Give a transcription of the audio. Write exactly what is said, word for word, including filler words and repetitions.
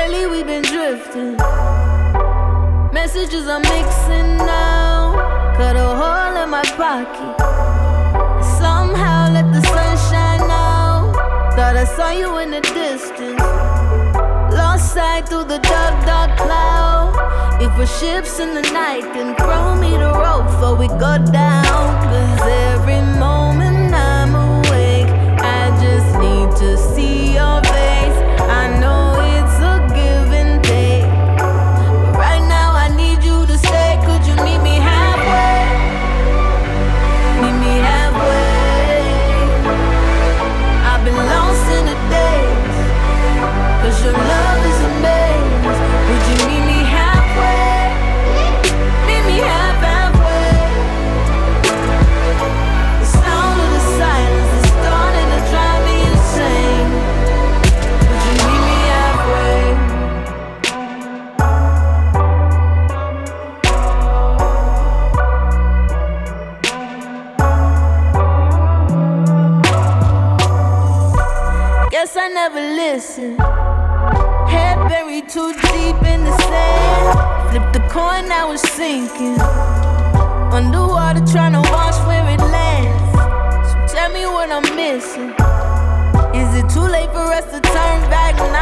Lately we've been drifting. Messages I'm mixing now. Cut a hole in my pocket. Somehow let the sun shine out. Thought I saw you in the distance. Lost sight through the dark, dark cloud. If a ship's in the night, then throw me the rope before we go down. Cause every moment I'm awake, I just need to see your face. I know it's a give and take, but right now I need you to stay. Could you meet me halfway? Meet me halfway. I've been lost in the days, cause your love is a maze. Would you meet me halfway? Meet me half halfway. The sound of the silence is starting to drive me insane. Would you meet me halfway? Guess I never listened. Head buried too deep in the sand. Flip the coin, now it's sinking. Underwater trying to watch where it lands. So tell me what I'm missing. Is it too late for us to turn back now?